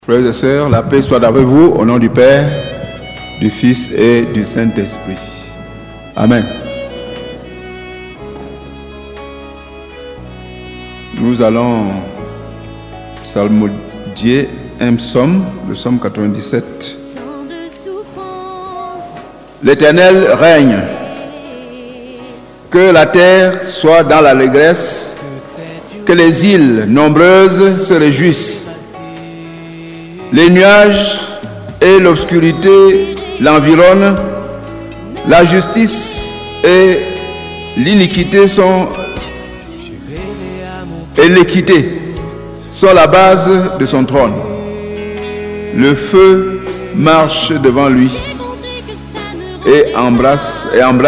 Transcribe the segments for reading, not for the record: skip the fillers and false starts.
Frères et sœurs, la paix soit avec vous au nom du Père, du Fils et du Saint-Esprit. Amen. Nous allons psalmodier un psaume, le psaume 97. L'Éternel règne, que la terre soit dans l'allégresse, que les îles nombreuses se réjouissent. Les nuages et l'obscurité l'environnent, la justice et l'iniquité et l'équité sont la base de son trône. Le feu marche devant lui et embrase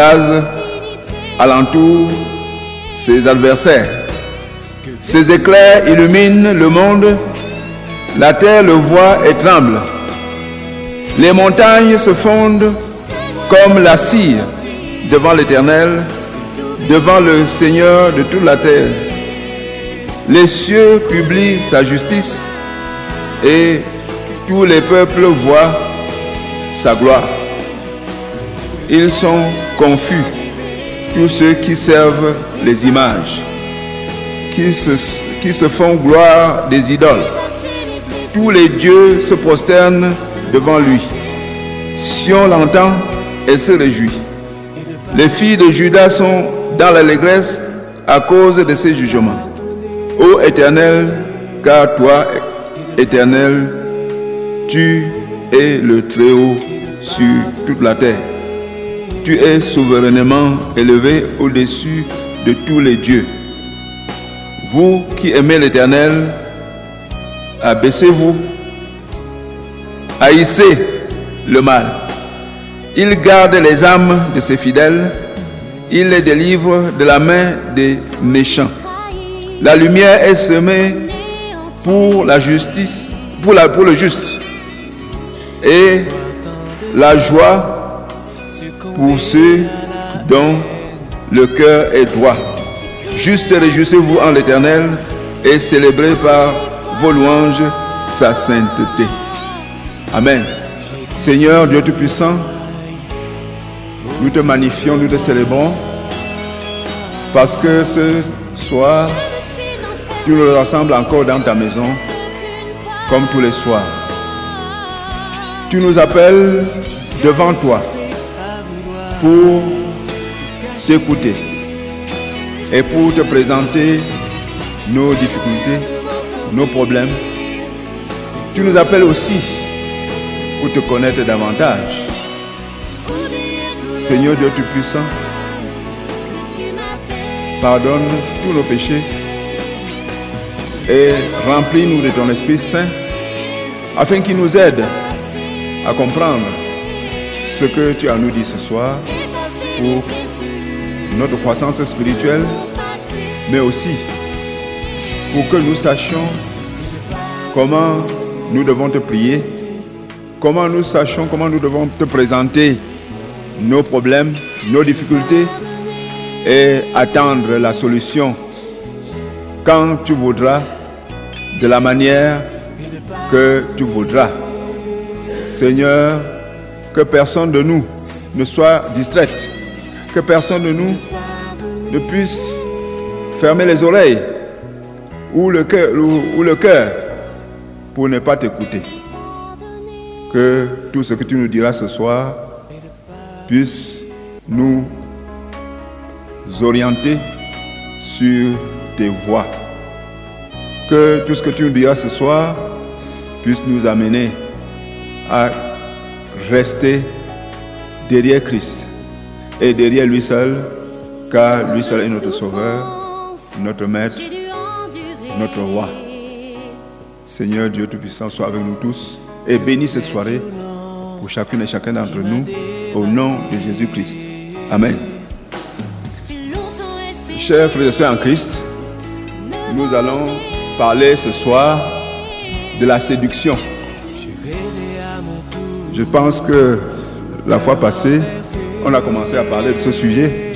alentour ses adversaires. Ses éclairs illuminent le monde. La terre le voit et tremble. Les montagnes se fondent comme la cire devant l'Éternel, devant le Seigneur de toute la terre. Les cieux publient sa justice et tous les peuples voient sa gloire. Ils sont confus, tous ceux qui servent les images, qui se font gloire des idoles. Tous les dieux se prosternent devant lui. Sion l'entend et se réjouit. Les filles de Juda sont dans l'allégresse à cause de ses jugements. Ô Éternel, car toi, Éternel, tu es le Très-Haut sur toute la terre. Tu es souverainement élevé au-dessus de tous les dieux. Vous qui aimez l'Éternel, abaissez-vous, haïssez le mal. Il garde les âmes de ses fidèles, il les délivre de la main des méchants. La lumière est semée pour la justice, pour le juste, et la joie pour ceux dont le cœur est droit. Juste réjouissez-vous en l'Éternel et célébrez par vos louanges sa sainteté. Amen. Seigneur Dieu Tout-Puissant, nous te magnifions, nous te célébrons parce que ce soir, tu nous rassembles encore dans ta maison comme tous les soirs. Tu nous appelles devant toi pour t'écouter et pour te présenter nos difficultés, nos problèmes. Tu nous appelles aussi pour te connaître davantage. Seigneur Dieu Tout-Puissant, pardonne tous nos péchés et remplis-nous de ton Esprit Saint afin qu'il nous aide à comprendre ce que tu as à nous dit ce soir pour notre croissance spirituelle, mais aussi pour que nous sachions comment nous devons te prier, comment nous sachions comment nous devons te présenter nos problèmes, nos difficultés et attendre la solution quand tu voudras, de la manière que tu voudras. Seigneur, que personne de nous ne soit distraite, que personne de nous ne puisse fermer les oreilles ou le cœur pour ne pas t'écouter. Que tout ce que tu nous diras ce soir puisse nous orienter sur tes voies. Que tout ce que tu nous diras ce soir puisse nous amener à rester derrière Christ et derrière lui seul, car lui seul est notre Sauveur, notre Maître, notre Roi. Seigneur Dieu Tout-Puissant, sois avec nous tous et bénis cette soirée pour chacune et chacun d'entre nous, au nom de Jésus-Christ. Amen. Chers frères et sœurs en Christ, nous allons parler ce soir de la séduction. Je pense que la fois passée, on a commencé à parler de ce sujet.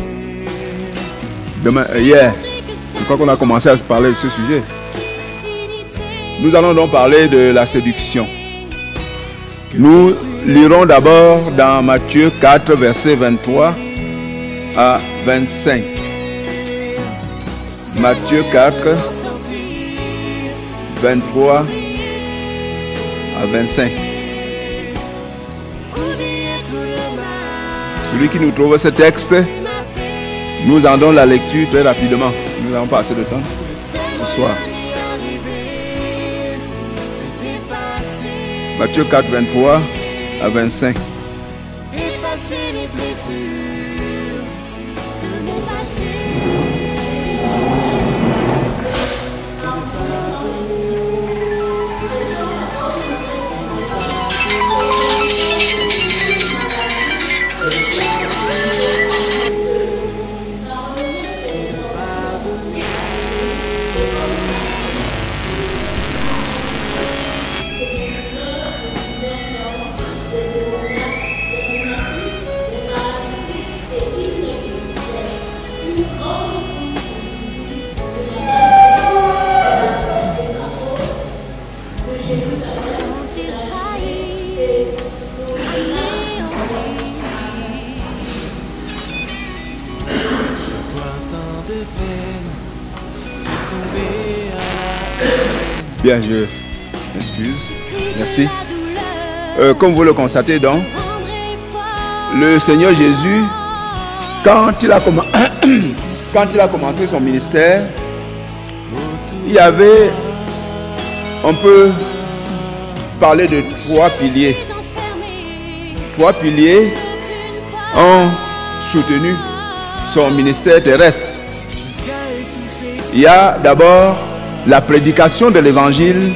Hier, je crois qu'on a commencé à parler de ce sujet. Nous allons donc parler de la séduction. Nous lirons d'abord dans Matthieu 4, versets 23 à 25. Matthieu 4, 23 à 25. Celui qui nous trouve ce texte, nous en donnons la lecture très rapidement. Nous n'avons pas assez de temps ce soir. Matthieu 4, 23 à 25. Bien, je m'excuse. Merci. Comme vous le constatez donc, le Seigneur Jésus, quand il a commencé son ministère, il y avait, on peut parler de trois piliers. Trois piliers ont soutenu son ministère terrestre. Il y a d'abord la prédication de l'évangile,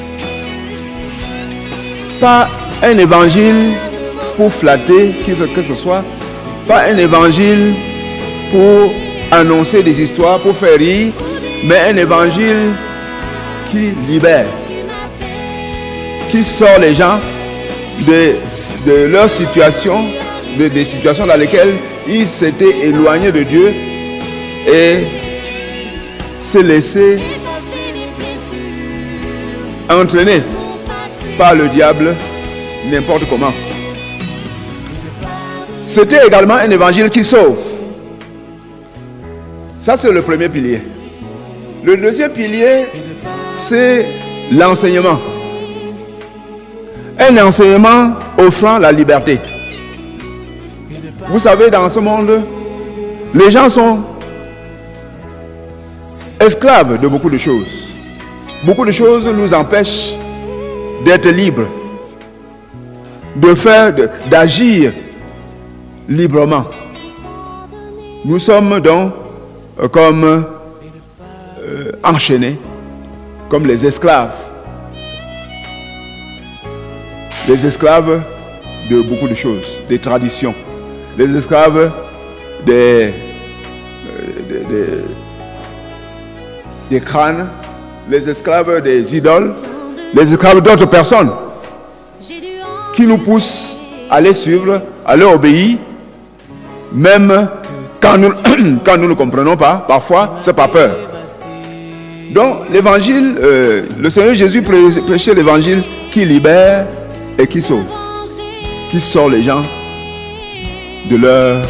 pas un évangile pour flatter qui que ce soit, pas un évangile pour annoncer des histoires, pour faire rire, mais un évangile qui libère, qui sort les gens de leur situation, des situations dans lesquelles ils s'étaient éloignés de Dieu et se laissaient entraîné par le diable n'importe comment. C'était également un évangile qui sauve. Ça, c'est le premier pilier. Le deuxième pilier, c'est l'enseignement. Un enseignement offrant la liberté. Vous savez, dans ce monde, les gens sont esclaves de beaucoup de choses. Beaucoup de choses nous empêchent d'être libres, d'agir librement. Nous sommes donc comme enchaînés, comme les esclaves. Les esclaves de beaucoup de choses, des traditions. Les esclaves des crânes, les esclaves des idoles, les esclaves d'autres personnes qui nous poussent à les suivre, à leur obéir, même quand nous ne comprenons pas, parfois c'est par peur. Donc l'évangile, le Seigneur Jésus prêchait l'évangile qui libère et qui sauve, qui sort les gens de leur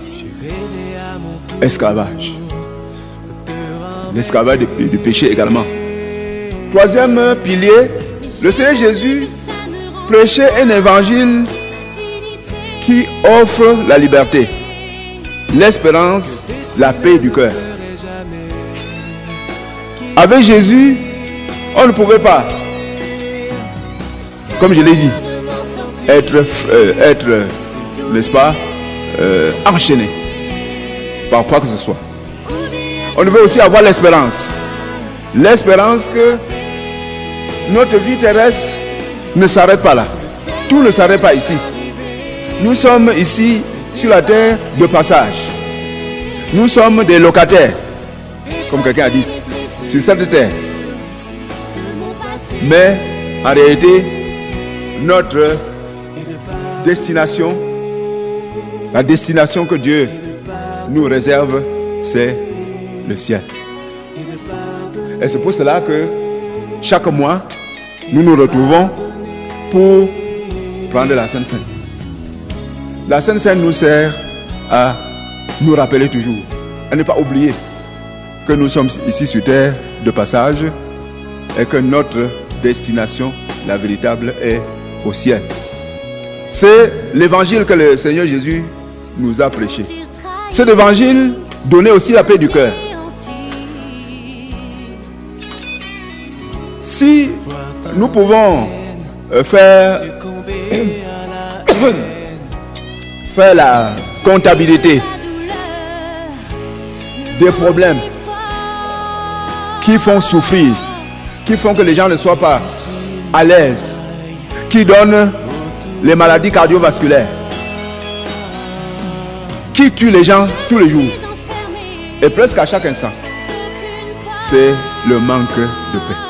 esclavage. L'esclavage du péché également. Troisième pilier, le Seigneur Jésus prêchait un évangile qui offre la liberté, l'espérance, la paix du cœur. Avec Jésus, on ne pouvait pas, comme je l'ai dit, être n'est-ce pas, enchaîné par quoi que ce soit. On devait aussi avoir l'espérance. L'espérance que notre vie terrestre ne s'arrête pas là. Tout ne s'arrête pas ici. Nous sommes ici sur la terre de passage. Nous sommes des locataires, comme quelqu'un a dit, sur cette terre. Mais en réalité, notre destination, la destination que Dieu nous réserve, c'est le ciel. Et c'est pour cela que chaque mois, nous nous retrouvons pour prendre la Sainte Seine. La Sainte Seine nous sert à nous rappeler toujours, à ne pas oublier que nous sommes ici sur terre de passage et que notre destination, la véritable, est au ciel. C'est l'évangile que le Seigneur Jésus nous a prêché. Cet évangile donnait aussi la paix du cœur. Si nous pouvons faire la comptabilité des problèmes qui font souffrir, qui font que les gens ne soient pas à l'aise, qui donnent les maladies cardiovasculaires, qui tuent les gens tous les jours et presque à chaque instant, c'est le manque de paix.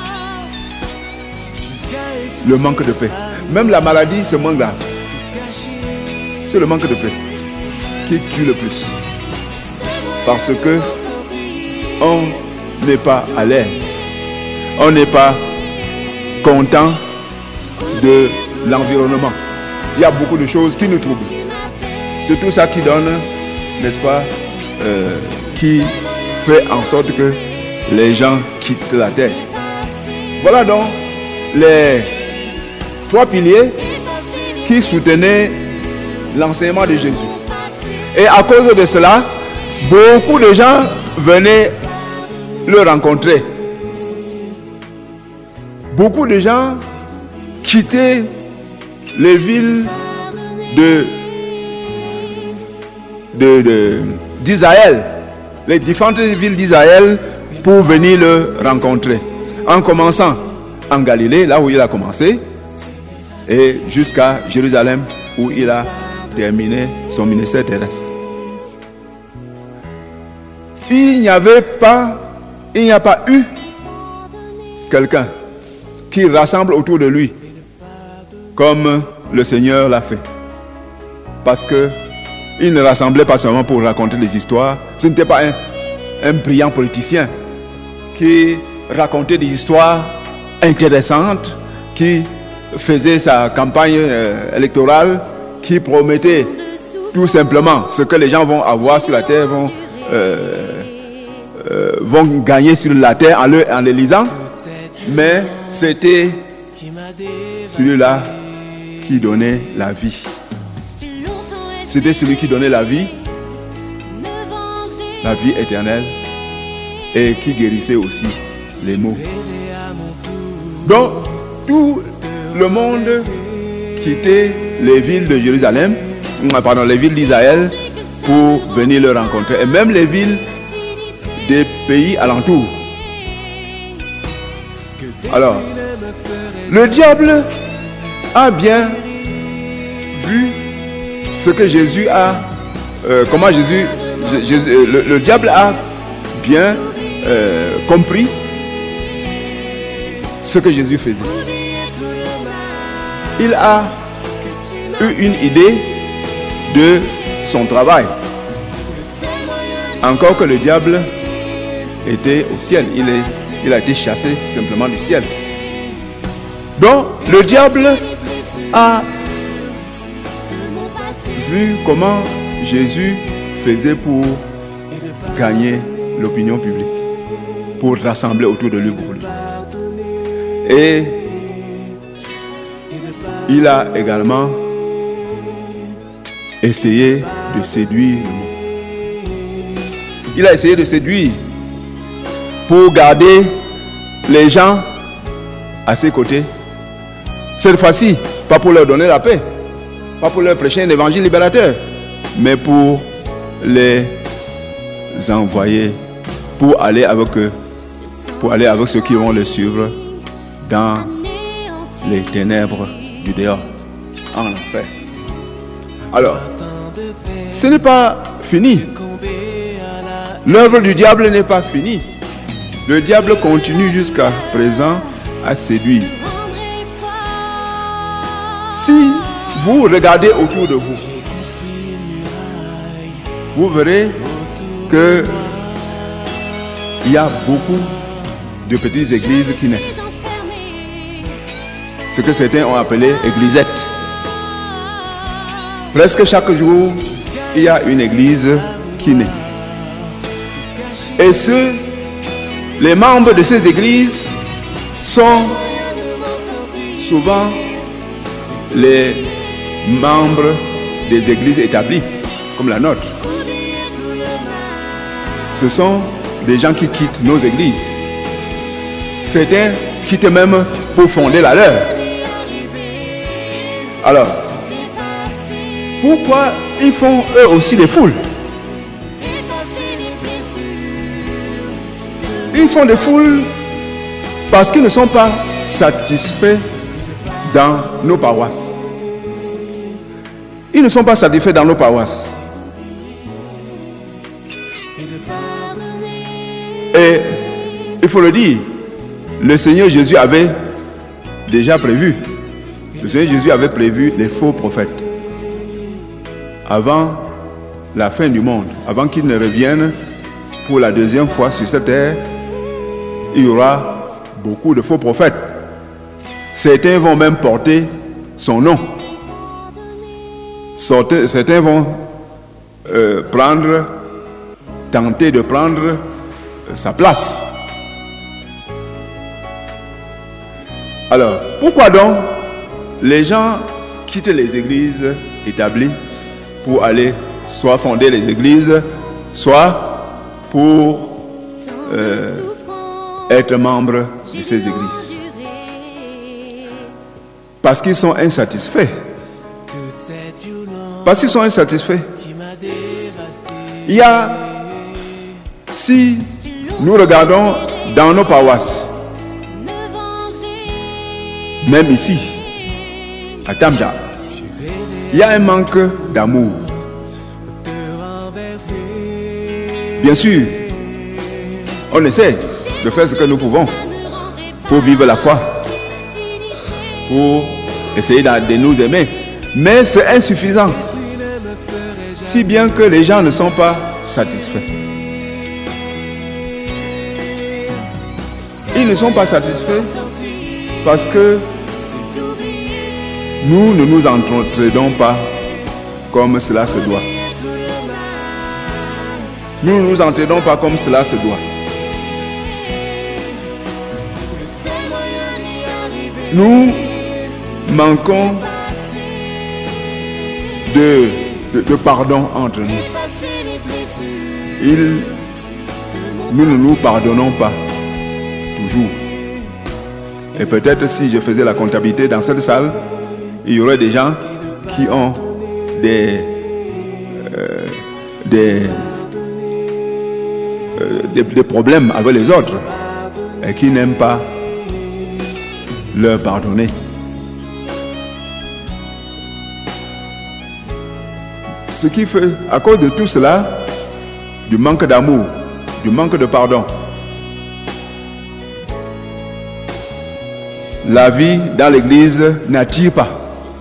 Le manque de paix. Même la maladie, c'est moins grave. C'est le manque de paix qui tue le plus. Parce que on n'est pas à l'aise. On n'est pas content de l'environnement. Il y a beaucoup de choses qui nous troublent. C'est tout ça qui donne, n'est-ce pas, qui fait en sorte que les gens quittent la terre. Voilà donc les 3 piliers qui soutenaient l'enseignement de Jésus. Et à cause de cela, beaucoup de gens venaient le rencontrer. Beaucoup de gens quittaient les villes d'Israël, les différentes villes d'Israël, pour venir le rencontrer. En commençant en Galilée, là où il a commencé, et jusqu'à Jérusalem, où il a terminé son ministère terrestre. Il n'y a pas eu quelqu'un qui rassemble autour de lui comme le Seigneur l'a fait. Parce que il ne rassemblait pas seulement pour raconter des histoires. Ce n'était pas un brillant politicien qui racontait des histoires intéressantes, qui faisait sa campagne électorale, qui promettait tout simplement ce que les gens vont avoir sur la terre, vont gagner sur la terre en les lisant. Mais c'était celui-là qui donnait la vie. C'était celui qui donnait la vie éternelle, et qui guérissait aussi les maux. Donc, tout le monde quittait les villes de Jérusalem, les villes d'Israël, pour venir le rencontrer, et même les villes des pays alentours. Alors, le diable a bien vu ce que Jésus a, le diable a bien compris ce que Jésus faisait. Il a eu une idée de son travail. Encore que le diable était au ciel, il a été chassé simplement du ciel. Donc le diable a vu comment Jésus faisait pour gagner l'opinion publique, pour rassembler autour de lui beaucoup de gens. Et il a également essayé de séduire le monde. Il a essayé de séduire pour garder les gens à ses côtés. Cette fois-ci, pas pour leur donner la paix, pas pour leur prêcher un évangile libérateur, mais pour les envoyer, pour aller avec eux, pour aller avec ceux qui vont les suivre dans les ténèbres du dehors, en enfer. Alors, ce n'est pas fini. L'œuvre du diable n'est pas finie. Le diable continue jusqu'à présent à séduire. Si vous regardez autour de vous, vous verrez que il y a beaucoup de petites églises qui naissent. ce que certains ont appelé églisettes. Presque chaque jour, il y a une église qui naît. Et les membres de ces églises sont souvent les membres des églises établies, comme la nôtre. Ce sont des gens qui quittent nos églises. Certains quittent même pour fonder la leur. Alors, pourquoi ils font eux aussi des foules? Ils font des foules parce qu'ils ne sont pas satisfaits dans nos paroisses. Ils ne sont pas satisfaits dans nos paroisses. Et il faut le dire, le Seigneur Jésus avait déjà prévu. Le Seigneur Jésus avait prévu les faux prophètes. Avant la fin du monde, avant qu'il ne revienne pour la deuxième fois sur cette terre, il y aura beaucoup de faux prophètes. Certains vont même porter son nom. Certains vont tenter de prendre sa place. Alors, pourquoi donc les gens quittent les églises établies pour aller soit fonder les églises, soit pour être membres de ces églises? Parce qu'ils sont insatisfaits. Parce qu'ils sont insatisfaits. Il y a, si nous regardons dans nos paroisses, même ici, à Tamja, il y a un manque d'amour. Bien sûr, on essaie de faire ce que nous pouvons pour vivre la foi, pour essayer de nous aimer. Mais c'est insuffisant, si bien que les gens ne sont pas satisfaits. Ils ne sont pas satisfaits parce que nous ne nous entretenons pas comme cela se doit. Nous ne nous entraînons pas comme cela se doit. Nous manquons de pardon entre nous. Nous ne nous pardonnons pas toujours. Et peut-être si je faisais la comptabilité dans cette salle, il y aurait des gens qui ont des problèmes avec les autres et qui n'aiment pas leur pardonner. Ce qui fait, à cause de tout cela, du manque d'amour, du manque de pardon, la vie dans l'église n'attire pas.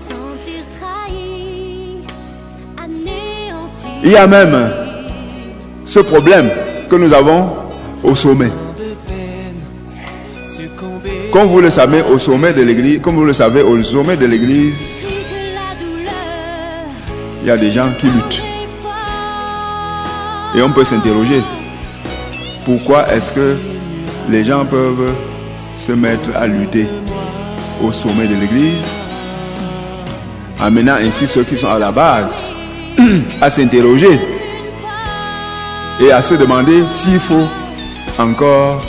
Il y a même ce problème que nous avons au sommet. Comme vous le savez, au sommet de l'église, il y a des gens qui luttent. Et on peut s'interroger. Pourquoi est-ce que les gens peuvent se mettre à lutter au sommet de l'église, amenant ainsi ceux qui sont à la base à s'interroger et à se demander s'il faut encore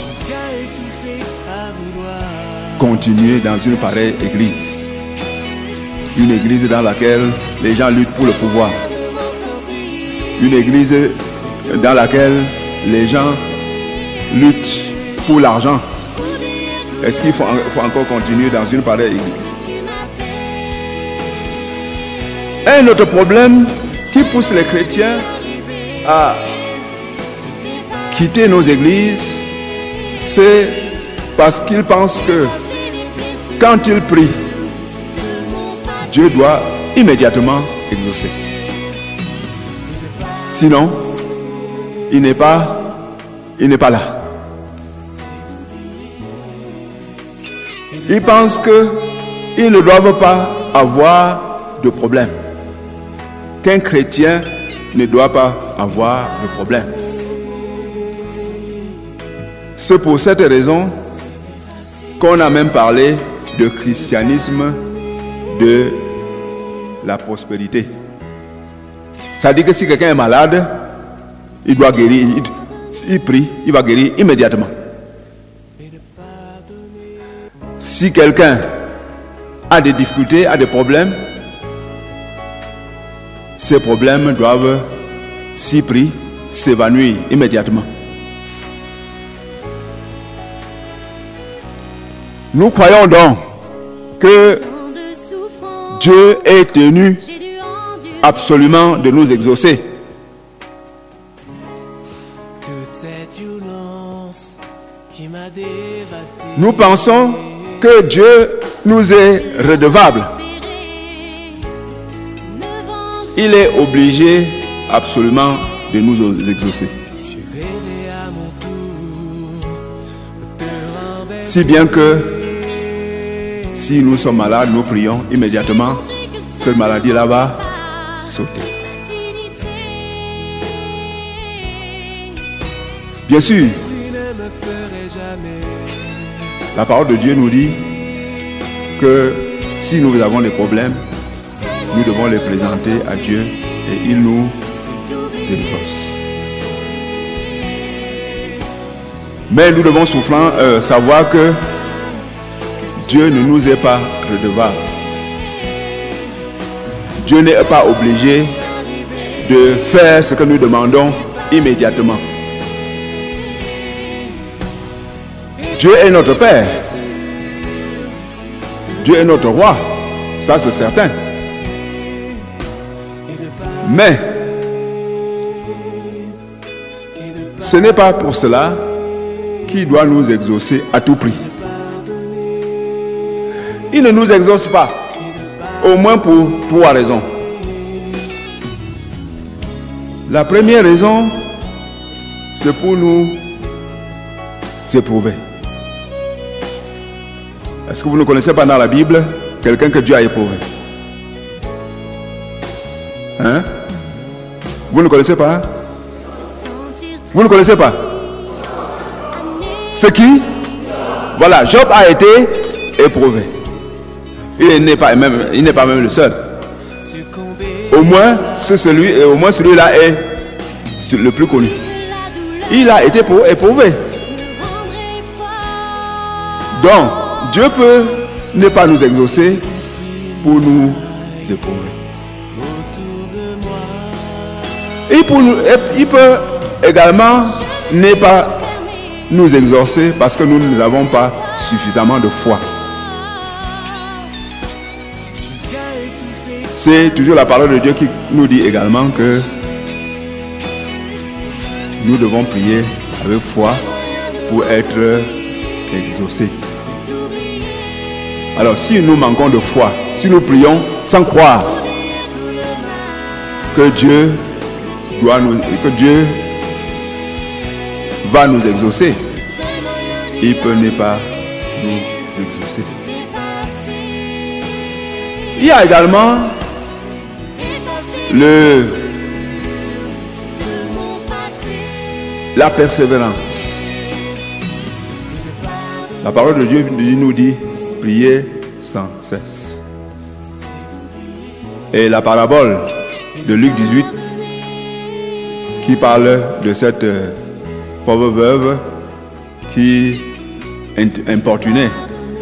continuer dans une pareille église. Une église dans laquelle les gens luttent pour le pouvoir. Une église dans laquelle les gens luttent pour l'argent. Est-ce qu'il faut encore continuer dans une pareille église? Un autre problème qui pousse les chrétiens à quitter nos églises, c'est parce qu'ils pensent que quand ils prient, Dieu doit immédiatement exaucer. Sinon, il n'est pas là. Ils pensent que ils ne doivent pas avoir de problème. Qu'un chrétien ne doit pas avoir de problème. C'est pour cette raison qu'on a même parlé de christianisme de la prospérité. Ça dit que si quelqu'un est malade, il doit guérir, il prie, il va guérir immédiatement. Si quelqu'un a des difficultés, a des problèmes, ces problèmes doivent, s'il prie, s'évanouir immédiatement. Nous croyons donc que Dieu est tenu absolument de nous exaucer. Nous pensons que Dieu nous est redevable. Il est obligé absolument de nous exaucer. Si bien que si nous sommes malades, nous prions immédiatement, cette maladie-là va sauter. Bien sûr, la parole de Dieu nous dit que si nous avons des problèmes, nous devons les présenter à Dieu et il nous exauce. Mais nous devons savoir que Dieu ne nous est pas redevable. Dieu n'est pas obligé de faire ce que nous demandons immédiatement. Dieu est notre Père. Dieu est notre Roi. Ça, c'est certain. Mais ce n'est pas pour cela qu'il doit nous exaucer à tout prix. Il ne nous exauce pas, au moins pour trois raisons. La première raison, c'est pour nous éprouver. Est-ce que vous ne connaissez pas dans la Bible quelqu'un que Dieu a éprouvé? Hein? Vous ne connaissez pas? Vous ne connaissez pas? C'est qui? Voilà, Job a été éprouvé. Il n'est pas même le seul. Au moins, celui-là est le plus connu. Il a été éprouvé. Donc, Dieu peut ne pas nous exaucer pour nous éprouver. Il peut également ne pas nous exaucer parce que nous n'avons pas suffisamment de foi. C'est toujours la parole de Dieu qui nous dit également que nous devons prier avec foi pour être exaucés. Alors, si nous manquons de foi, si nous prions sans croire que Dieu va nous exaucer, il peut ne pas nous exaucer. Il y a également la persévérance. La parole de Dieu nous dit prier sans cesse. Et la parabole de Luc 18 qui parle de cette pauvre veuve qui importunait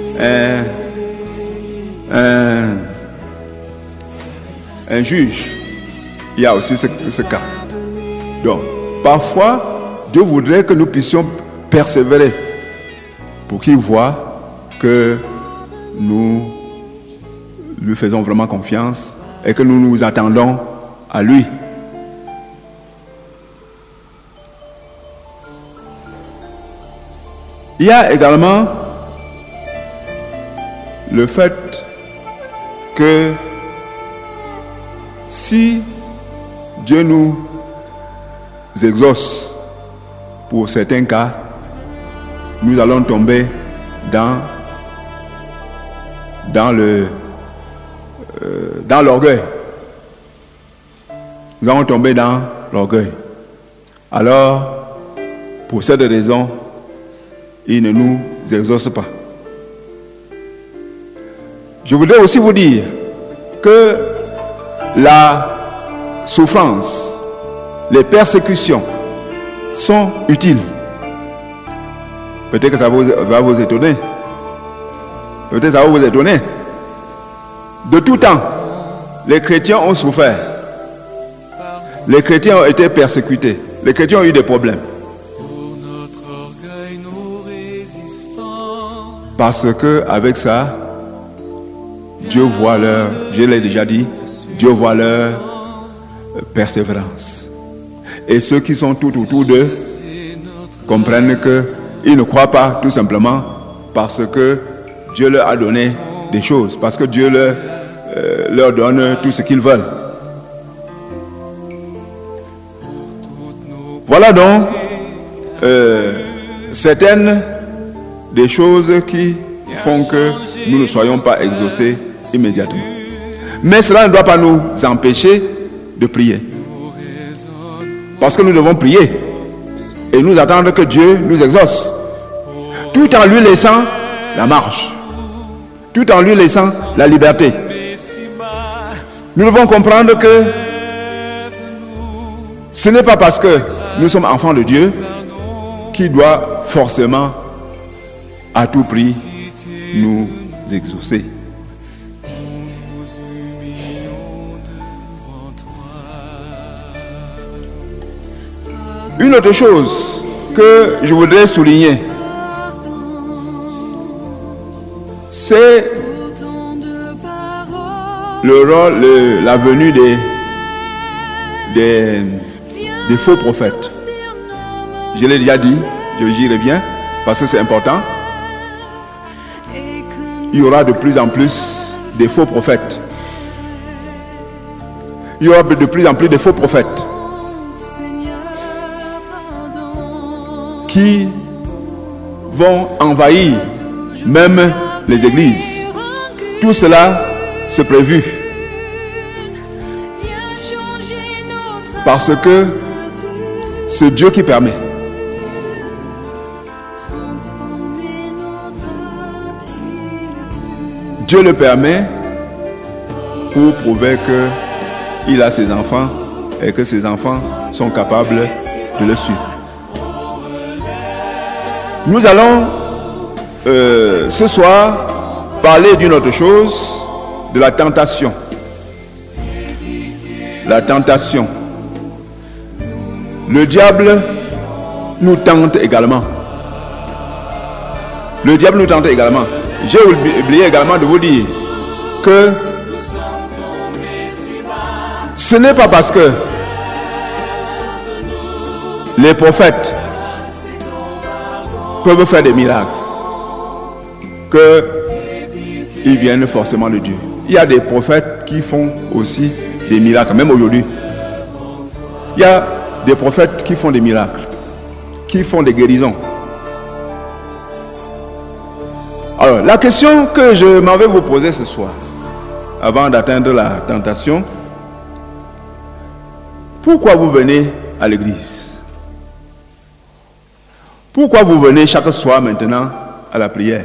un juge. Il y a aussi ce cas. Donc, parfois, Dieu voudrait que nous puissions persévérer pour qu'il voit que nous lui faisons vraiment confiance et que nous nous attendons à lui. Il y a également le fait que si Dieu nous exauce pour certains cas, nous allons tomber dans dans l'orgueil. Nous allons tomber dans l'orgueil. Alors, pour cette raison, il ne nous exauce pas. Je voudrais aussi vous dire que la souffrance, les persécutions sont utiles. Peut-être que ça va vous étonner. Peut-être que ça va vous étonner. De tout temps, les chrétiens ont souffert. Les chrétiens ont été persécutés. Les chrétiens ont eu des problèmes. Parce que avec ça, Dieu voit leur, je l'ai déjà dit, Dieu voit leur persévérance. Et ceux qui sont tout autour d'eux comprennent qu'ils ne croient pas tout simplement parce que Dieu leur a donné des choses, parce que Dieu leur donne tout ce qu'ils veulent. Voilà donc certaines des choses qui font que nous ne soyons pas exaucés immédiatement. Mais cela ne doit pas nous empêcher de prier. Parce que nous devons prier et nous attendre que Dieu nous exauce, tout en lui laissant la marche, tout en lui laissant la liberté. Nous devons comprendre que ce n'est pas parce que nous sommes enfants de Dieu qu'il doit forcément à tout prix nous exaucer. Une autre chose que je voudrais souligner, c'est le rôle, la venue des faux prophètes. Je l'ai déjà dit, j'y reviens parce que c'est important. Il y aura de plus en plus des faux prophètes. Il y aura de plus en plus de faux prophètes qui vont envahir même les églises. Tout cela, c'est prévu. Parce que c'est Dieu qui permet. Dieu le permet pour prouver qu'il a ses enfants et que ses enfants sont capables de le suivre. Nous allons ce soir parler d'une autre chose, de la tentation. La tentation. Le diable nous tente également. Le diable nous tente également. J'ai oublié également de vous dire que ce n'est pas parce que les prophètes peuvent faire des miracles qu'ils viennent forcément de Dieu. Il y a des prophètes qui font aussi des miracles, même aujourd'hui. Il y a des prophètes qui font des miracles, qui font des guérisons. Alors, la question que je m'en vais vous poser ce soir, avant d'atteindre la tentation, pourquoi vous venez à l'église? Pourquoi vous venez chaque soir maintenant à la prière?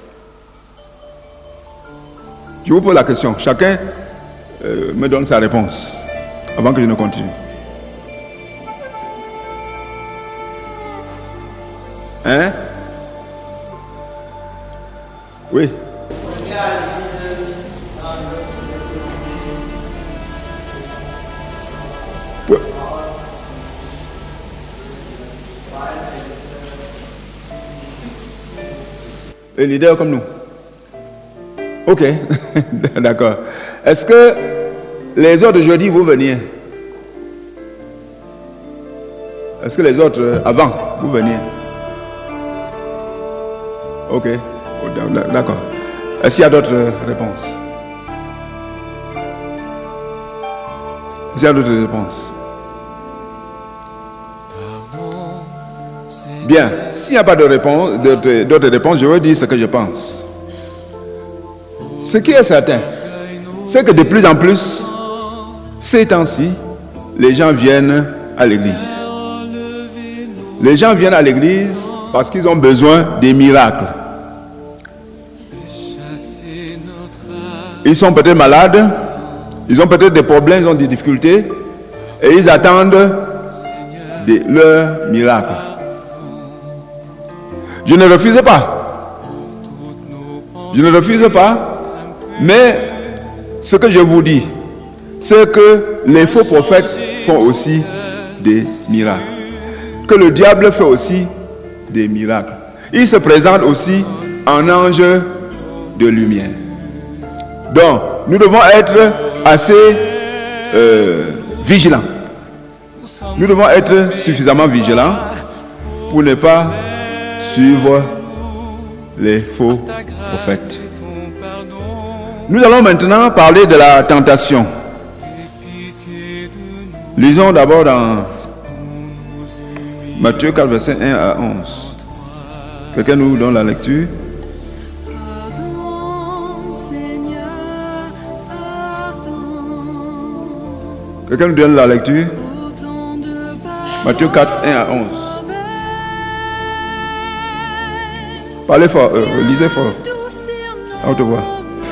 Je vous pose la question. Chacun me donne sa réponse avant que je ne continue. Hein? Oui. Les leaders comme nous. Ok, d'accord. Est-ce que les autres jeudi vous veniez? Est-ce que les autres avant vous veniez? Ok, d'accord. Est-ce qu'il y a d'autres réponses? Est-ce qu'il y a d'autres réponses? Bien, s'il n'y a pas de réponse, d'autres réponses, je vais dire ce que je pense. Ce ce qui est certain, c'est que de plus en plus, ces temps-ci, les gens viennent à l'église. Les gens viennent à l'église parce qu'ils ont besoin des miracles. Ils sont peut-être malades, ils ont peut-être des problèmes, ils ont des difficultés, et ils attendent leurs miracles. Je ne refuse pas. Je ne refuse pas, mais ce que je vous dis, c'est que les faux prophètes font aussi des miracles. Que le diable fait aussi des miracles. Il se présente aussi en ange de lumière. Donc, nous devons être assez vigilants. Nous devons être suffisamment vigilants pour ne pas suivre les faux prophètes. Nous allons maintenant parler de la tentation. Lisons d'abord dans Matthieu 4, verset 1 à 11. Quelqu'un nous donne la lecture? Quelqu'un nous donne la lecture? Matthieu 4, 1 à 11. Parlez fort, lisez fort. À haute voix.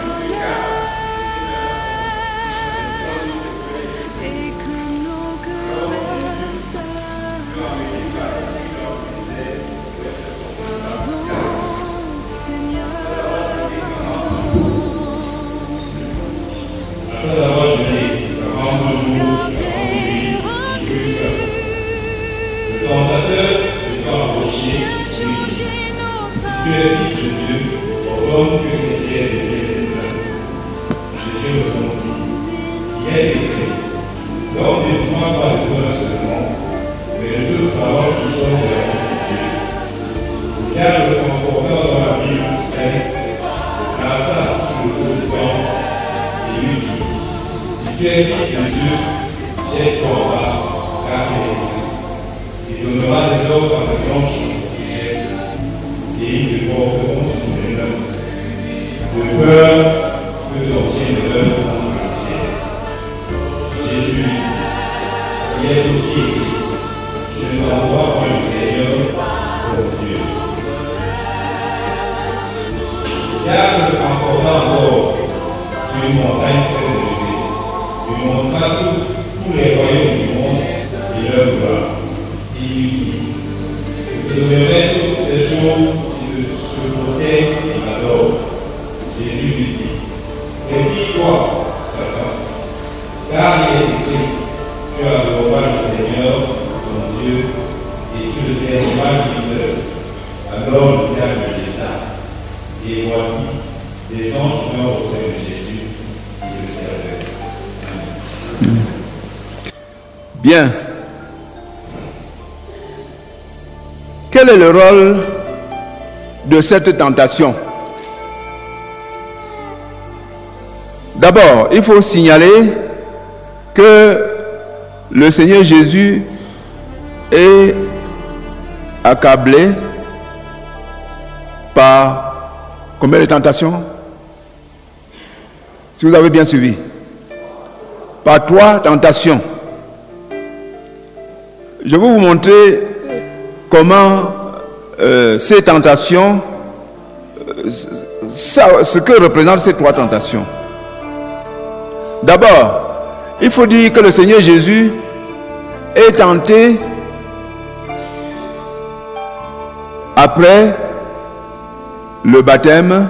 Bien. Quel est le rôle de cette tentation? D'abord, il faut signaler que le Seigneur Jésus est accablé par combien de tentations? Si vous avez bien suivi. Par 3 tentations. Je vais vous montrer comment ces tentations, ce que représentent ces 3 tentations. D'abord, il faut dire que le Seigneur Jésus est tenté après le baptême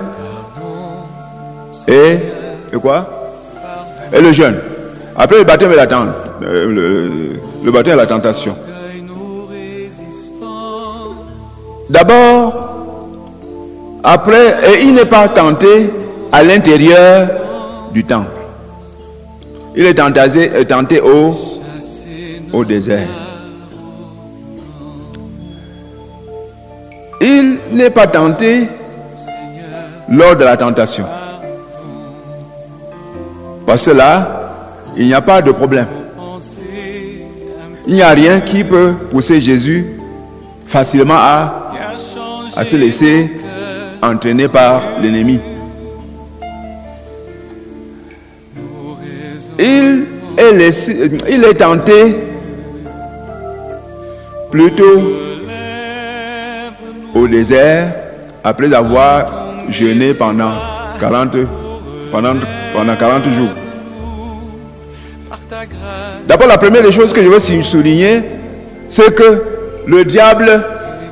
et quoi? Et le jeûne. Après le baptême et la tente. Le baptême et la tentation. D'abord, après, et il n'est pas tenté à l'intérieur du temple. Il est tenté au désert. Il n'est pas tenté lors de la tentation. Parce que là, il n'y a pas de problème. Il n'y a rien qui peut pousser Jésus facilement à se laisser entraîner par l'ennemi. il est tenté plutôt au désert après avoir jeûné pendant 40 jours. D'abord, la première des choses que je veux souligner, c'est que le diable,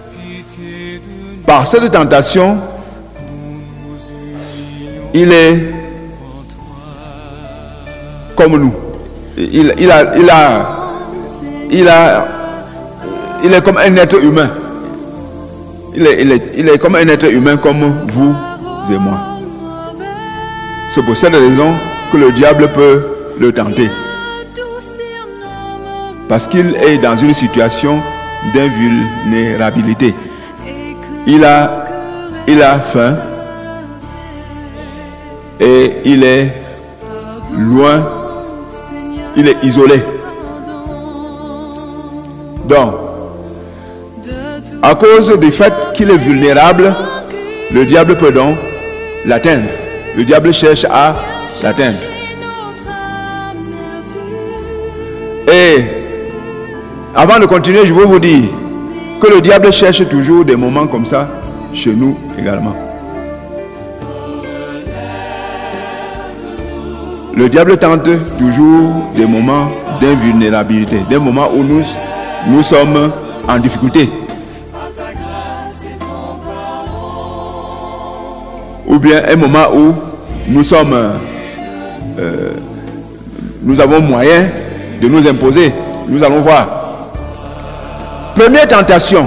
par cette tentation, il est comme nous. Il est comme un être humain. Il est comme un être humain comme vous et moi. C'est pour cette raison que le diable peut le tenter. Parce qu'il est dans une situation d'invulnérabilité. Il a faim et il est loin, il est isolé. Donc, à cause du fait qu'il est vulnérable, le diable peut donc l'atteindre. Le diable cherche à l'atteindre. Et avant de continuer, je veux vous dire que le diable cherche toujours des moments comme ça chez nous également. Le diable tente toujours des moments d'invulnérabilité, des moments où nous sommes en difficulté. Ou bien un moment où nous avons moyen de nous imposer. Nous allons voir. Première tentation.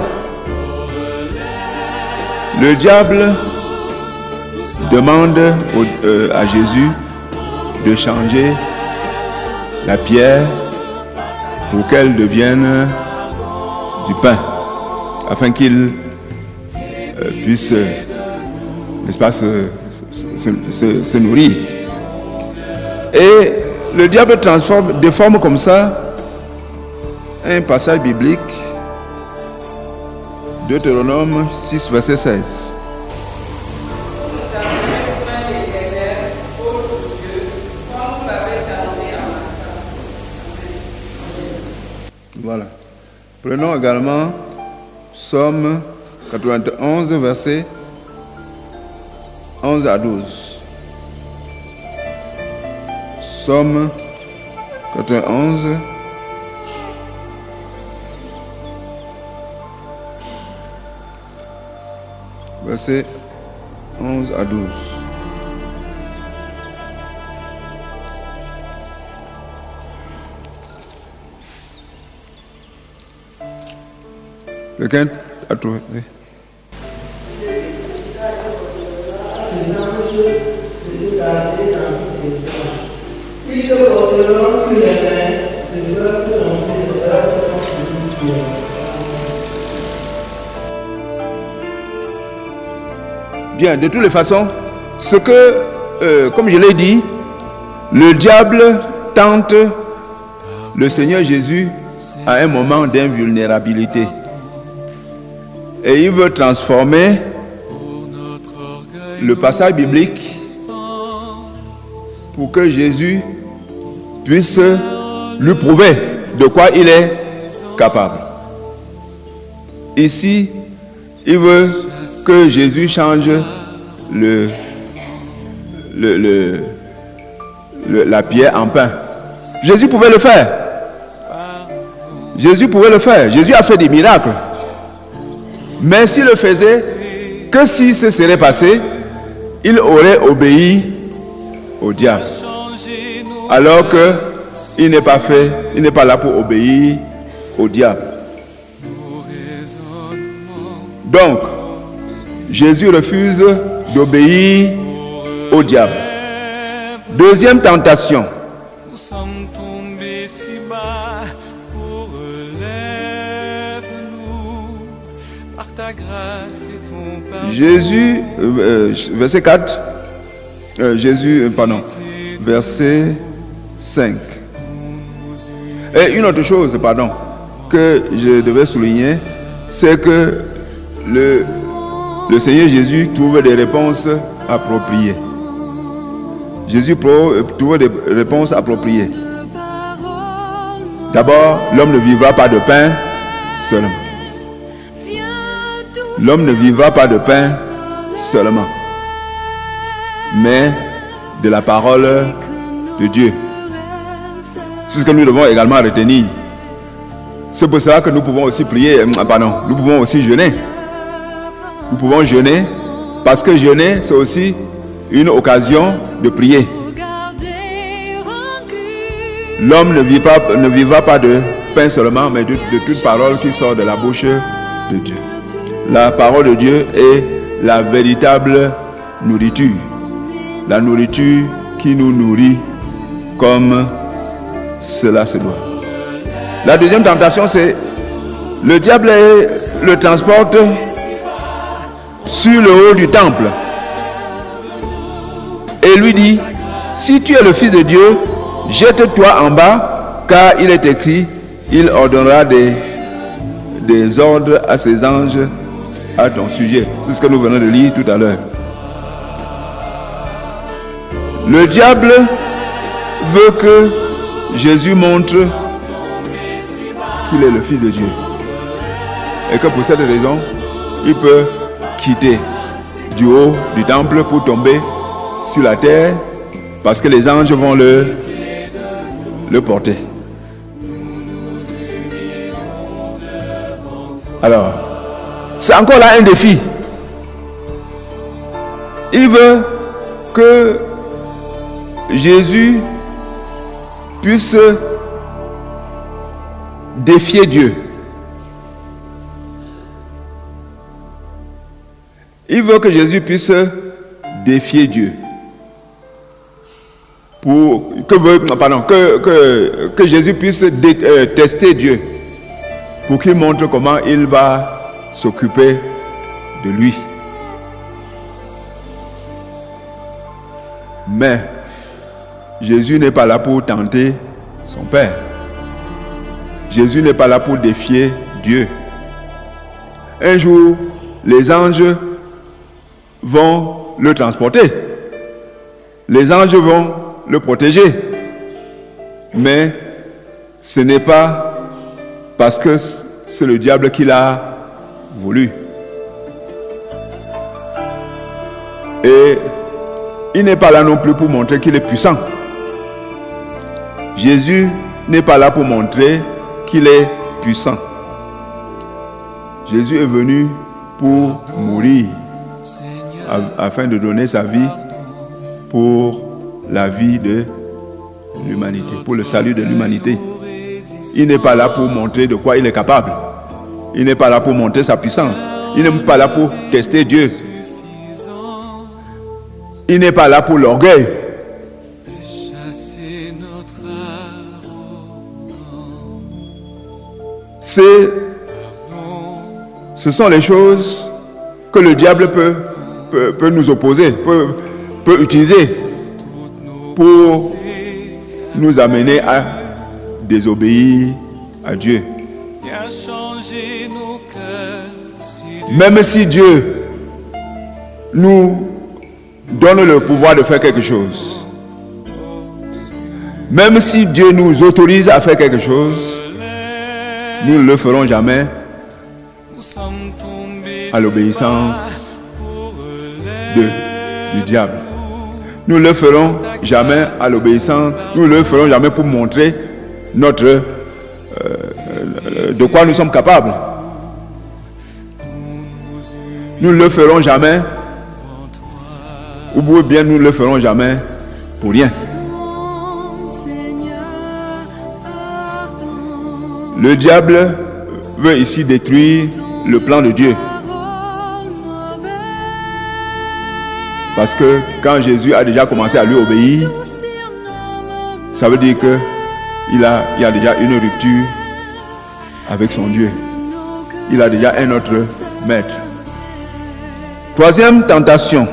Le diable demande à Jésus de changer la pierre pour qu'elle devienne du pain, afin qu'il puisse, n'est-ce pas, se nourrir. Et le diable déforme comme ça un passage biblique, Deutéronome 6, verset 16. Voilà. Prenons également Psaume 91, verset 11 à 12. Psaume 91, verset 11 à 12. Quelqu'un a trouvé? Bien, de toutes les façons, ce que, comme je l'ai dit, le diable tente le Seigneur Jésus à un moment d'invulnérabilité. Et il veut transformer le passage biblique pour que Jésus puisse lui prouver de quoi il est capable. Ici, il veut que Jésus change la pierre en pain. Jésus pouvait le faire. Jésus pouvait le faire. Jésus a fait des miracles. Mais s'il le faisait, que si ce serait passé, il aurait obéi au diable. Alors qu'il n'est pas fait, il n'est pas là pour obéir au diable. Donc, Jésus refuse d'obéir au diable. Deuxième tentation. Nous sommes tombés si bas, relève-nous par ta grâce et ton pardon. Jésus, verset 4, verset 5. Et une autre chose, que je devais souligner, c'est que le Seigneur Jésus trouve des réponses appropriées. Jésus trouve des réponses appropriées. D'abord, l'homme ne vivra pas de pain seulement. L'homme ne vivra pas de pain seulement, mais de la parole de Dieu. C'est ce que nous devons également retenir. C'est pour cela que nous pouvons aussi prier, nous pouvons aussi jeûner. Nous pouvons jeûner parce que jeûner, c'est aussi une occasion de prier. L'homme ne vivra pas de pain seulement, mais de toute parole qui sort de la bouche de Dieu. La parole de Dieu est la véritable nourriture. La nourriture qui nous nourrit comme cela se doit. La deuxième tentation, c'est le diable le transporte sur le haut du temple et lui dit: si tu es le Fils de Dieu, jette-toi en bas, car il est écrit, il ordonnera des ordres à ses anges à ton sujet. C'est ce que nous venons de lire tout à l'heure. Le diable veut que Jésus montre qu'il est le Fils de Dieu. Et que pour cette raison, il peut quitter du haut du temple pour tomber sur la terre, parce que les anges vont le porter. Alors, c'est encore là un défi. Il veut que Jésus puisse défier Dieu. Il veut que Jésus puisse défier Dieu. Que Jésus puisse tester Dieu. Pour qu'il montre comment il va s'occuper de lui. Mais Jésus n'est pas là pour tenter son Père. Jésus n'est pas là pour défier Dieu. Un jour, les anges vont le transporter. Les anges vont le protéger. Mais ce n'est pas parce que c'est le diable qui l'a voulu. Et il n'est pas là non plus pour montrer qu'il est puissant. Jésus n'est pas là pour montrer qu'il est puissant. Jésus est venu pour mourir afin de donner sa vie pour la vie de l'humanité, pour le salut de l'humanité. Il n'est pas là pour montrer de quoi il est capable. Il n'est pas là pour montrer sa puissance. Il n'est pas là pour tester Dieu. Il n'est pas là pour l'orgueil. Ce sont les choses que le diable peut nous opposer, peut utiliser pour nous amener à désobéir à Dieu. Même si Dieu nous donne le pouvoir de faire quelque chose, même si Dieu nous autorise à faire quelque chose, nous ne le ferons jamais à l'obéissance du diable. Nous ne le ferons jamais à l'obéissance, nous ne le ferons jamais pour montrer de quoi nous sommes capables. Nous ne le ferons jamais, ou bien nous ne le ferons jamais pour rien. Le diable veut ici détruire le plan de Dieu. Parce que quand Jésus a déjà commencé à lui obéir, ça veut dire qu'il y a déjà une rupture avec son Dieu. Il a déjà un autre maître. Troisième tentation.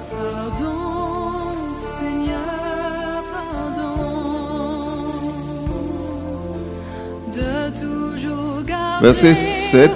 Verset 7.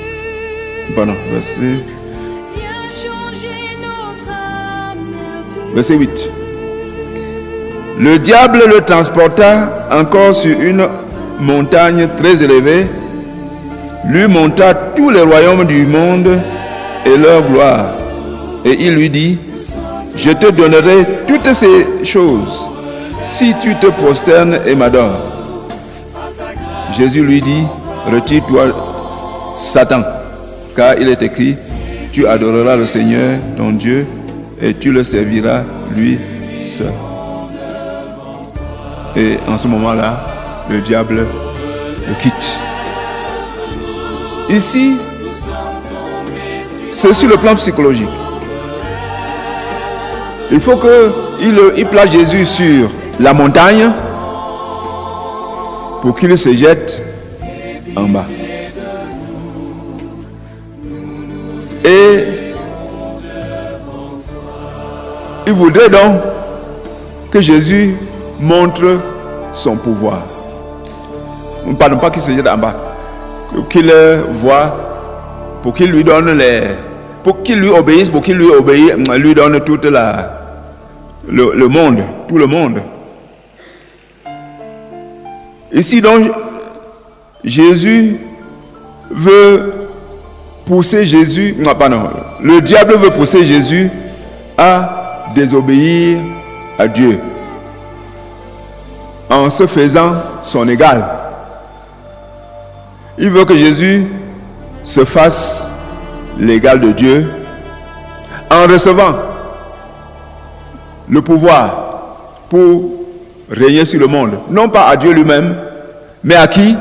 Pardon, verset Verset 8. Le diable le transporta encore sur une montagne très élevée, lui montra tous les royaumes du monde et leur gloire. Et il lui dit, je te donnerai toutes ces choses si tu te prosternes et m'adores. Jésus lui dit, retire-toi, Satan, car il est écrit, tu adoreras le Seigneur, ton Dieu, et tu le serviras lui seul. Et en ce moment-là, le diable le quitte. Ici, c'est sur le plan psychologique. Il faut qu'il place Jésus sur la montagne pour qu'il se jette en bas. Et il voudrait donc que Jésus montre son pouvoir. Nous ne parlons pas qu'il se jette en bas, qu'il voit, pour qu'il lui donne pour qu'il lui obéisse, pour qu'il lui donne toute le monde, tout le monde. Ici donc, Jésus veut pousser Jésus, non pardon, le diable veut pousser Jésus à désobéir à Dieu en se faisant son égal. Il veut que Jésus se fasse l'égal de Dieu en recevant le pouvoir pour régner sur le monde. Non pas à Dieu lui-même, mais à qui?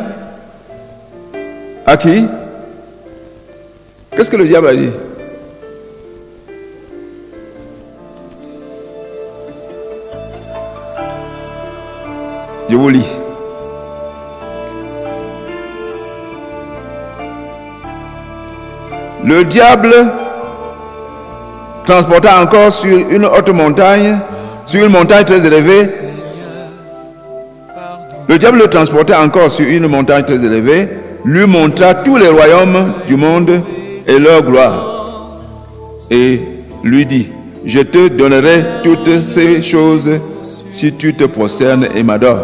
À qui? Qu'est-ce que le diable a dit? Je vous lis. Le diable transporta encore sur une haute montagne, sur une montagne très élevée. Le diable le transporta encore sur une montagne très élevée, lui montra tous les royaumes du monde et leur gloire. Et lui dit, je te donnerai toutes ces choses si tu te prosternes et m'adores.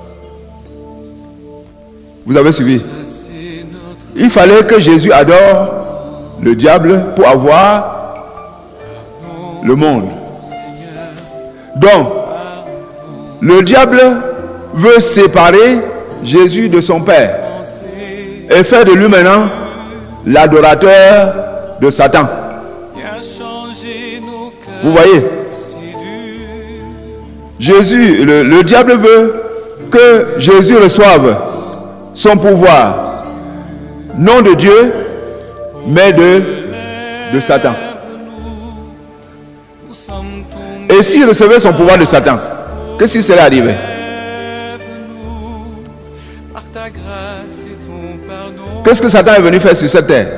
Vous avez suivi? Il fallait que Jésus adore le diable pour avoir le monde. Donc, le diable veut séparer Jésus de son Père et faire de lui maintenant l'adorateur de Satan. Vous voyez? Jésus, le diable veut que Jésus reçoive son pouvoir, non de Dieu, mais de Satan. Et s'il recevait son pouvoir de Satan, qu'est-ce qui serait arrivé? Qu'est-ce que Satan est venu faire sur cette terre?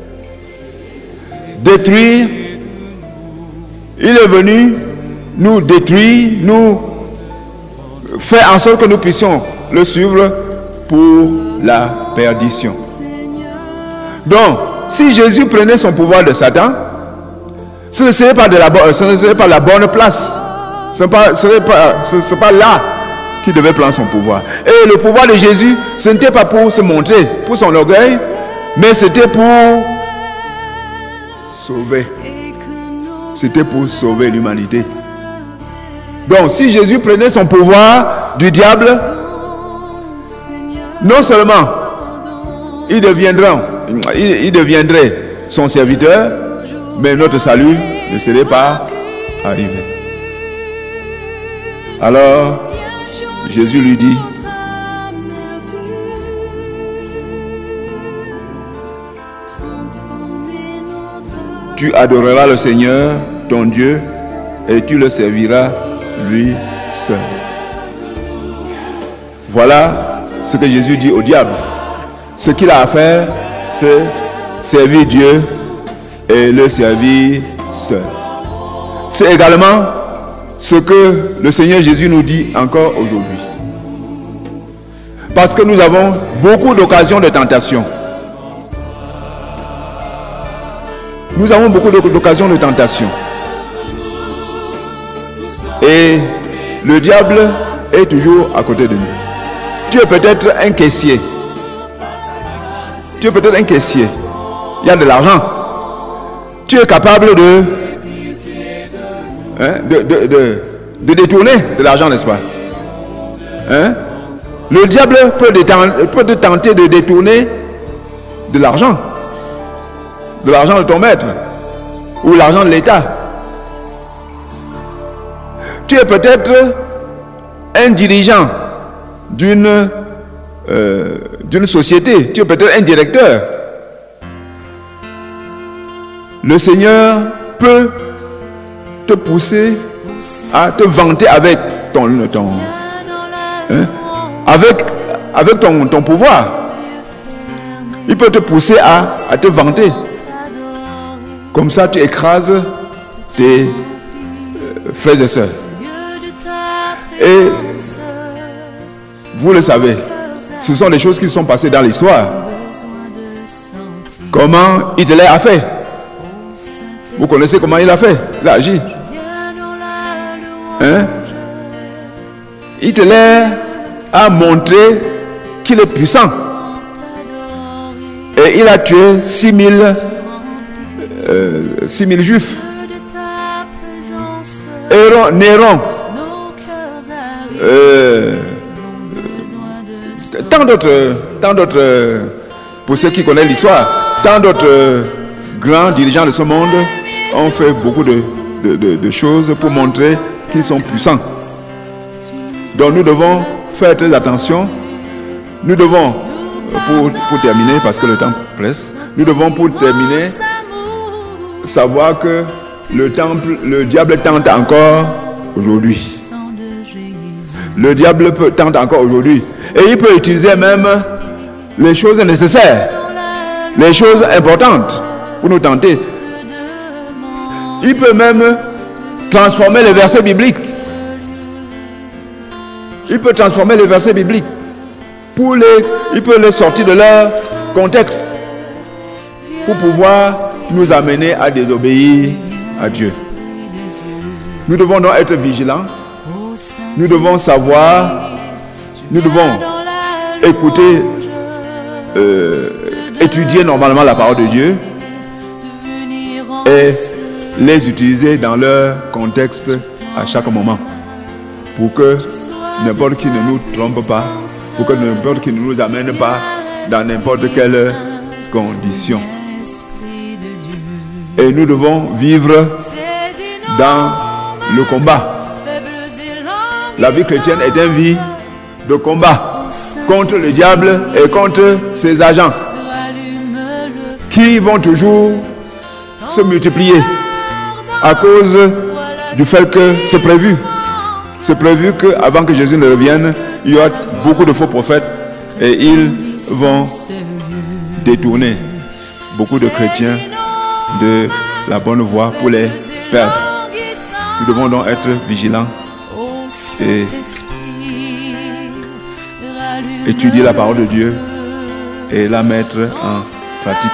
Détruire. Il est venu nous détruire, nous faire en sorte que nous puissions le suivre pour la perdition. Donc, si Jésus prenait son pouvoir de Satan, ce ne serait pas la bonne place. Ce n'est pas là qu'il devait prendre son pouvoir. Et le pouvoir de Jésus, ce n'était pas pour se montrer, pour son orgueil, mais c'était pour sauver. C'était pour sauver l'humanité. Donc, si Jésus prenait son pouvoir du diable, non seulement il deviendrait son serviteur, mais notre salut ne serait pas arrivé. Alors, Jésus lui dit, tu adoreras le Seigneur, ton Dieu, et tu le serviras lui seul. Voilà ce que Jésus dit au diable. Ce qu'il a à faire, c'est servir Dieu et le servir seul. C'est également ce que le Seigneur Jésus nous dit encore aujourd'hui. Parce que nous avons beaucoup d'occasions de tentation. Nous avons beaucoup d'occasions de tentation. Et le diable est toujours à côté de nous. Tu es peut-être un caissier. Tu es peut-être un caissier. Il y a de l'argent. Tu es capable de détourner de l'argent, n'est-ce pas? Le diable peut te tenter de détourner de l'argent de ton maître ou l'argent de l'État. Tu es peut-être un dirigeant d'une société. Tu es peut-être un directeur. Le Seigneur peut te pousser à te vanter avec avec ton pouvoir. Il peut te pousser à te vanter. Comme ça, tu écrases tes frères et sœurs. Et vous le savez, ce sont des choses qui sont passées dans l'histoire. Comment Hitler a fait? Vous connaissez comment il a fait? Il a agi. Hitler a montré qu'il est puissant. Et il a tué 6000 juifs. Néron. Tant d'autres, pour ceux qui connaissent l'histoire, tant d'autres grands dirigeants de ce monde ont fait beaucoup de choses pour montrer qu'ils sont puissants. Donc nous devons faire très attention. Nous devons, pour terminer, parce que le temps presse, nous devons pour terminer savoir que le diable tente encore aujourd'hui. Le diable tente encore aujourd'hui. Et il peut utiliser même les choses nécessaires, les choses importantes pour nous tenter. Il peut même transformer les versets bibliques. Il peut transformer les versets bibliques. Il peut les sortir de leur contexte pour pouvoir nous amener à désobéir à Dieu. Nous devons donc être vigilants. Nous devons savoir, nous devons écouter, étudier normalement la parole de Dieu et les utiliser dans leur contexte à chaque moment pour que n'importe qui ne nous trompe pas, pour que n'importe qui ne nous amène pas dans n'importe quelle condition. Et nous devons vivre dans le combat. La vie chrétienne est une vie de combat contre le diable et contre ses agents qui vont toujours se multiplier à cause du fait que c'est prévu. C'est prévu qu'avant que Jésus ne revienne, il y aura beaucoup de faux prophètes et ils vont détourner beaucoup de chrétiens de la bonne voie pour les perdre. Nous devons donc être vigilants et étudier la parole de Dieu et la mettre en pratique.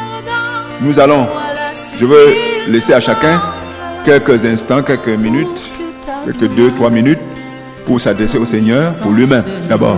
Je veux laisser à chacun quelques instants, quelques minutes, quelques 2-3 minutes pour s'adresser au Seigneur, pour lui-même d'abord.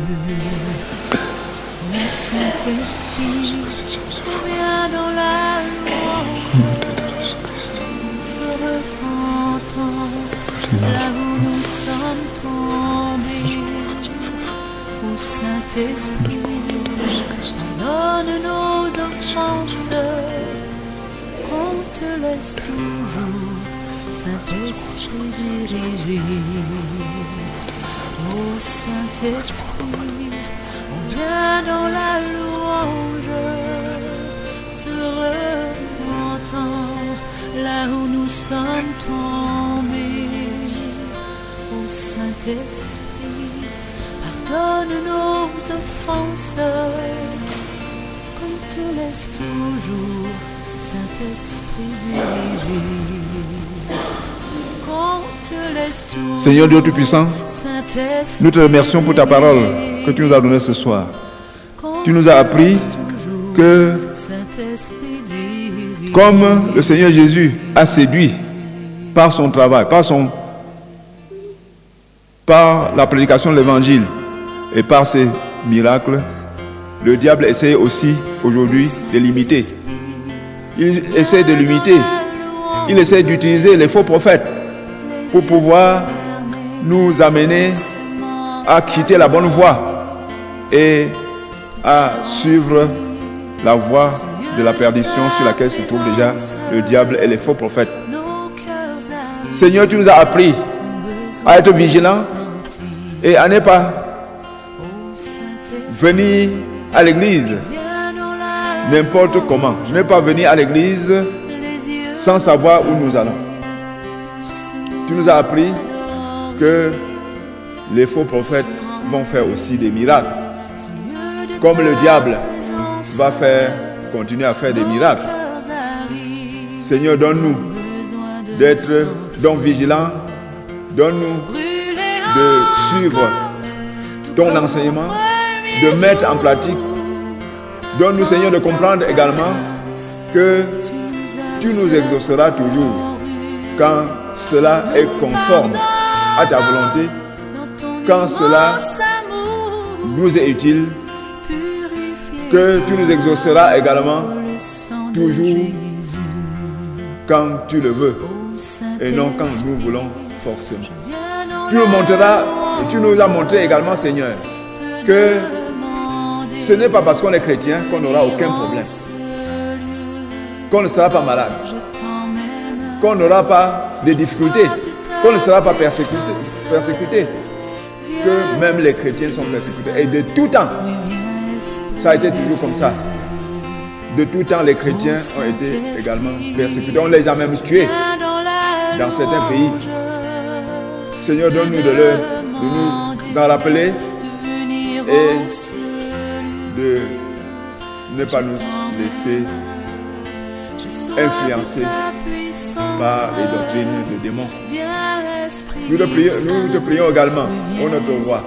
Pardonne nos offenses, qu'on te laisse toujours, Saint-Esprit diriger. Ô Saint-Esprit, on vient dans la louange, se repentant là où nous sommes tombés. Ô Saint-Esprit, pardonne nos offenses, qu'on te laisse toujours, Saint-Esprit diriger. Qu'on te laisse toujours, Seigneur Dieu Tout-Puissant, nous te remercions pour ta parole que tu nous as donnée ce soir. Tu nous as appris que comme le Seigneur Jésus a séduit par son travail, par son par la prédication de l'évangile et par ces miracles, le diable essaie aussi aujourd'hui de l'imiter. Il essaie de l'imiter. Il essaie d'utiliser les faux prophètes pour pouvoir nous amener à quitter la bonne voie et à suivre la voie de la perdition sur laquelle se trouve déjà le diable et les faux prophètes. Seigneur, tu nous as appris à être vigilants et à ne pas venir à l'église n'importe comment. Ne pas venir à l'église sans savoir où nous allons. Tu nous as appris que les faux prophètes vont faire aussi des miracles. Comme le diable va continuer à faire des miracles. Seigneur, donne-nous d'être donc vigilants. Donne-nous de suivre ton enseignement, de mettre en pratique. Donne-nous, Seigneur, de comprendre également que tu nous exauceras toujours quand cela est conforme à ta volonté, quand cela nous est utile, que tu nous exauceras également toujours quand tu le veux et non quand nous voulons forcément. Tu nous as montré également, Seigneur, que ce n'est pas parce qu'on est chrétien qu'on n'aura aucun problème, qu'on ne sera pas malade, qu'on n'aura pas de difficultés, qu'on ne sera pas persécuté, que même les chrétiens sont persécutés. Et de tout temps, ça a été toujours comme ça. De tout temps, les chrétiens ont été également persécutés. On les a même tués dans certains pays. Seigneur, donne-nous de nous en rappeler et de ne pas nous laisser influencer par les doctrines de démons. Nous te prions également, ô notre roi,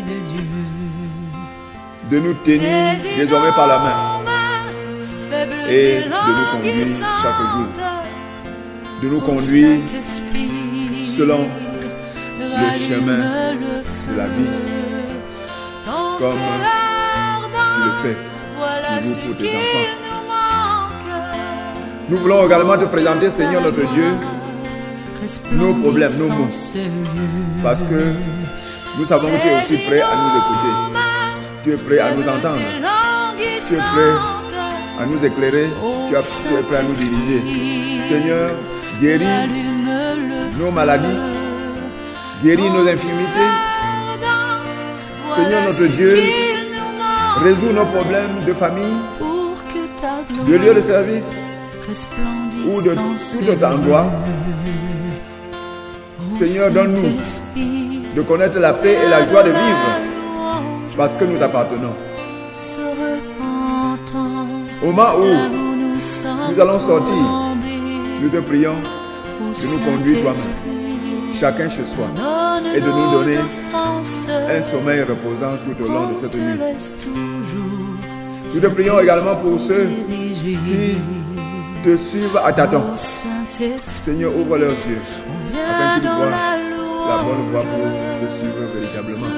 de nous tenir désormais par la main et de nous conduire chaque jour. De nous conduire selon le chemin de la vie, comme tu le fais toujours pour tes enfants. Nous voulons également te présenter, Seigneur notre Dieu, nos problèmes, nos maux, parce que nous savons que tu es aussi prêt à nous écouter. Tu es prêt à nous entendre. Tu es prêt à nous éclairer. Tu es prêt à nous diriger. Seigneur, guéris nos maladies. Guéris nos infirmités. Seigneur notre Dieu, résous nos problèmes de famille, de lieu de service ou de tout autre endroit. Seigneur, donne-nous de connaître la paix et la joie de vivre parce que nous t'appartenons. Au moment où nous allons sortir, nous te prions de nous conduire toi-même, chacun chez soi, et de nous donner un sommeil reposant tout au long de cette nuit. Nous te prions également pour ceux qui te suivent à tâtons. Seigneur, ouvre leurs yeux afin qu'ils voient la bonne voie pour te suivre véritablement.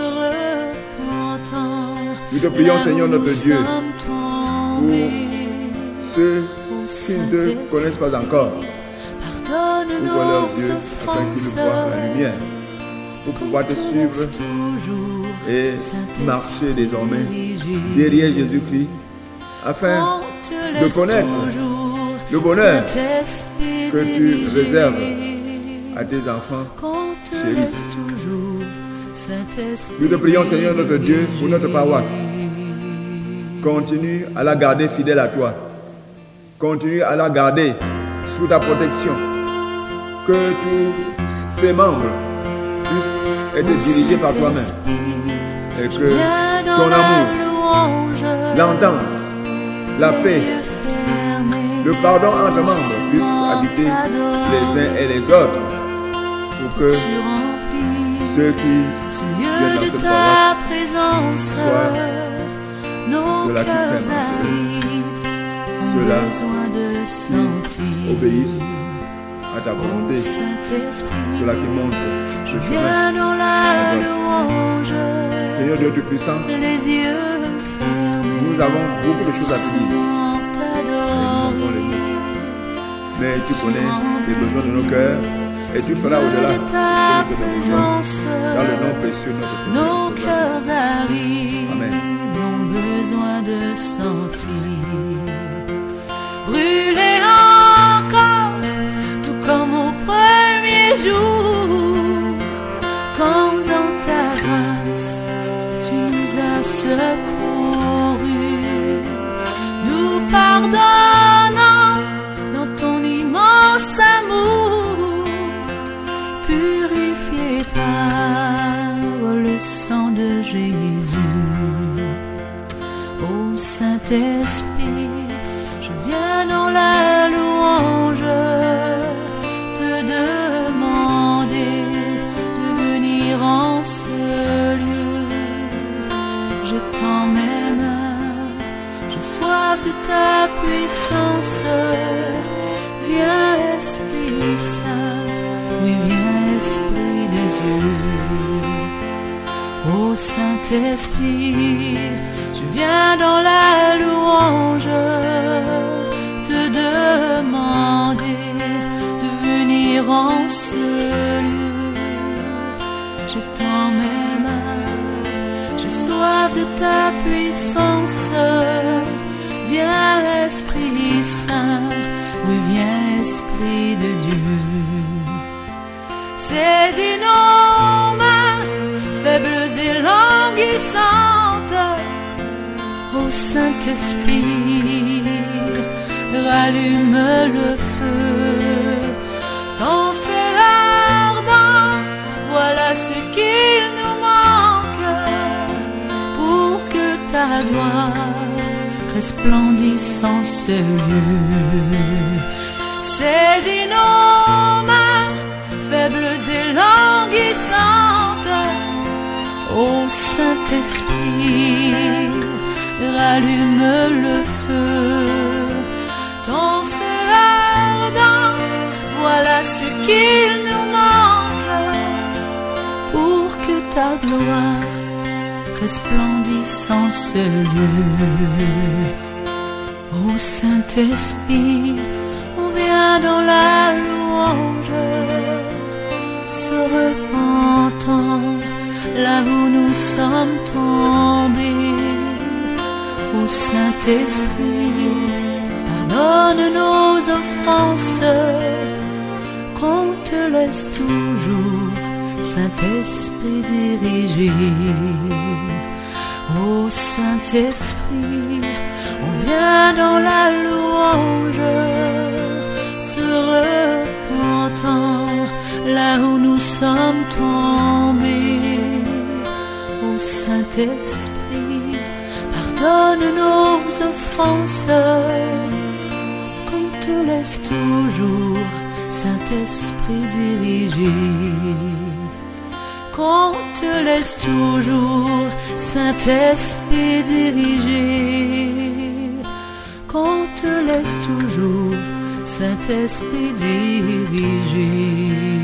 Nous te prions, Seigneur notre Dieu, pour ceux qui ne te connaissent pas encore. Ouvre leurs yeux afin qu'ils voient la lumière pour pouvoir te suivre et marcher désormais derrière Jésus-Christ afin de connaître le bonheur que tu réserves à tes enfants chéris. Nous te prions, Seigneur notre Dieu, pour notre paroisse. Continue à la garder fidèle à toi. Continue à la garder sous ta protection. Que tous ses membres puissent être dirigés par toi-même. Et que ton amour, l'entente, la paix, le pardon entre membres puissent habiter les uns et les autres. Pour que ceux qui viennent dans cette paroisse soient ceux-là qui s'aiment, ceux-là qui obéissent à ta volonté. Saint-Esprit, Cela qui montre je le viens chemin. dans la louange, Seigneur Dieu Tout-Puissant, les yeux fermés, nous avons beaucoup de choses à te dire. sans t'adorer. Mais tu connais les besoins de nos cœurs et tu feras au-delà de ce que nous te demandons. Dans le nom précieux de notre Seigneur. Nos cœurs arides Amen. ont besoin de sentir brûler encore, tout comme au premier jour, quand dans ta grâce tu nous as secourus, nous pardonnant dans ton immense amour, purifié par le sang de Jésus. Ô Saint-Esprit, je viens dans la louange te demander de venir en ce lieu. Je tends mes mains, j'ai soif de ta puissance. Viens Esprit Saint, oui viens Esprit de Dieu. Ô Saint-Esprit, je viens dans la louange te demander de venir en ce lieu. Je tends mes mains, j'ai soif de ta puissance. Viens Esprit Saint, oui viens Esprit de Dieu. Saisis nos mains, faibles et languissantes. Ô Saint-Esprit, rallume le feu, ton feu ardent, voilà ce qu'il nous manque, pour que ta gloire resplendisse en ce lieu. Saisis nos mains, faibles et languissantes. Ô Saint-Esprit, rallume le feu, ton feu ardent, voilà ce qu'il nous manque, pour que ta gloire resplendisse en ce lieu. Ô Saint-Esprit, on vient dans la louange, se repentant là où nous sommes tombés. Ô Saint-Esprit, pardonne nos offenses, qu'on te laisse toujours, Saint-Esprit, diriger. Ô Saint-Esprit, on vient dans la louange, se repentant là où nous sommes tombés. Ô Saint-Esprit, pardonne nos offenses, qu'on te laisse toujours, Saint-Esprit, diriger. Qu'on te laisse toujours, Saint-Esprit, diriger. Qu'on te laisse toujours, Saint-Esprit, diriger.